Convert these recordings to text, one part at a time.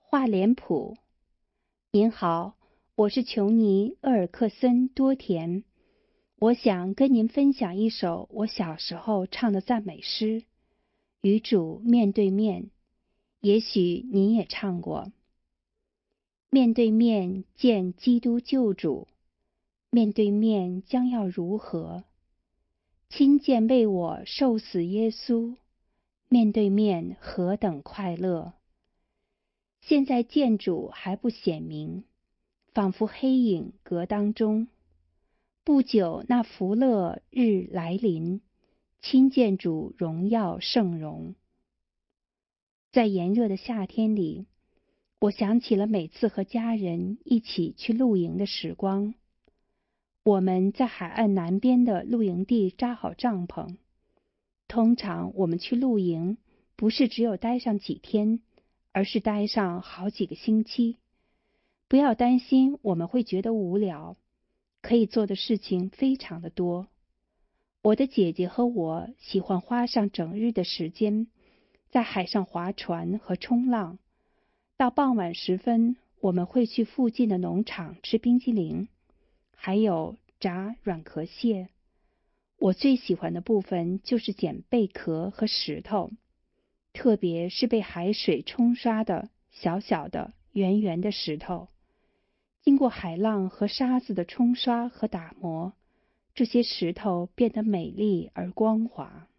画脸谱。您好，我是琼尼·厄尔克森·多田，我想跟您分享一首我小时候唱的赞美诗，与主面对面。也许您也唱过。面对面见基督救主，面对面将要如何？亲见为我受死耶稣，面对面何等快乐！现在见主还不显明，仿佛黑影隔当中。不久那福乐日来临，亲见主荣耀圣容。在炎热的夏天里，我想起了每次和家人一起去露营的时光。我们在海岸南边的露营地扎好帐篷。通常我们去露营，不是只有待上几天，而是待上好几个星期。不要担心我们会觉得无聊，可以做的事情非常的多。我的姐姐和我喜欢花上整日的时间，在海上划船和冲浪。到傍晚时分，我们会去附近的农场吃冰激凌，还有炸软壳蟹。我最喜欢的部分就是捡贝壳和石头，特别是被海水冲刷的小小的圆圆的石头。经过海浪和沙子的冲刷和打磨，这些石头变得美丽而光滑。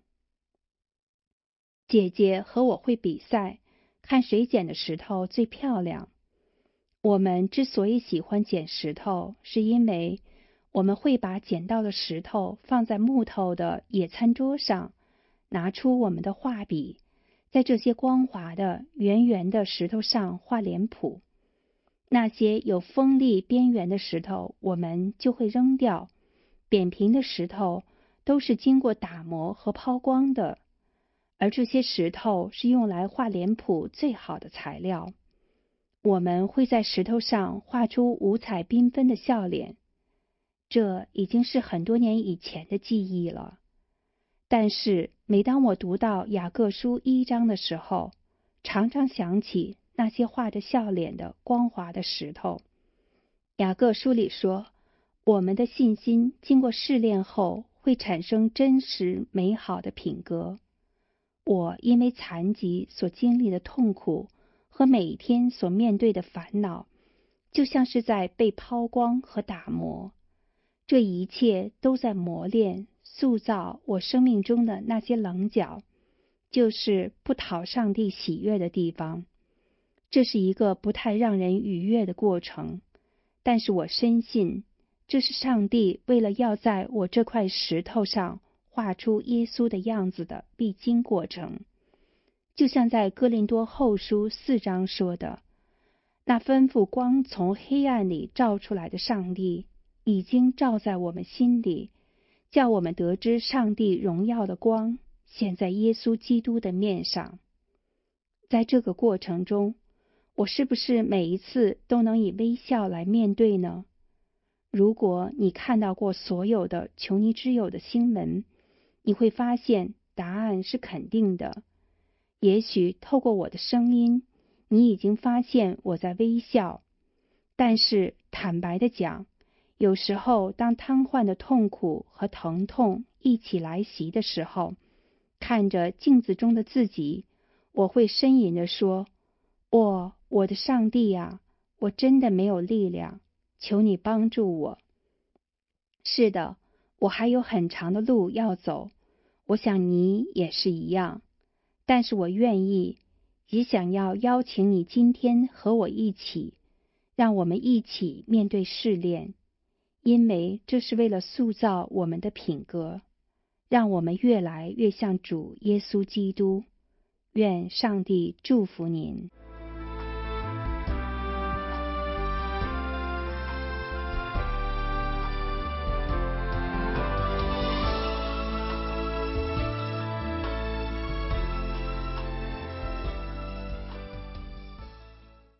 姐姐和我会比赛，看谁捡的石头最漂亮。我们之所以喜欢捡石头，是因为我们会把捡到的石头放在木头的野餐桌上，拿出我们的画笔，在这些光滑的圆圆的石头上画脸谱。那些有锋利边缘的石头我们就会扔掉，扁平的石头都是经过打磨和抛光的，而这些石头是用来画脸谱最好的材料。我们会在石头上画出五彩缤纷的笑脸，这已经是很多年以前的记忆了。但是每当我读到雅各书1章的时候，常常想起那些画着笑脸的光滑的石头。雅各书里说，我们的信心经过试炼后会产生真实美好的品格。我因为残疾所经历的痛苦和每一天所面对的烦恼，就像是在被抛光和打磨。这一切都在磨练、塑造我生命中的那些棱角，就是不讨上帝喜悦的地方。这是一个不太让人愉悦的过程，但是我深信，这是上帝为了要在我这块石头上画出耶稣的样子的必经过程。就像在哥林多后书4章说的，那吩咐光从黑暗里照出来的上帝，已经照在我们心里，叫我们得知上帝荣耀的光显在耶稣基督的面上。在这个过程中，我是不是每一次都能以微笑来面对呢？如果你看到过所有的求你之友的新闻，你会发现答案是肯定的。也许透过我的声音，你已经发现我在微笑。但是坦白地讲，有时候当瘫痪的痛苦和疼痛一起来袭的时候，看着镜子中的自己，我会呻吟着说，我的上帝啊，我真的没有力量，求你帮助我。是的，我还有很长的路要走，我想你也是一样。但是我愿意，也想要邀请你今天和我一起，让我们一起面对试炼，因为这是为了塑造我们的品格，让我们越来越像主耶稣基督。愿上帝祝福您。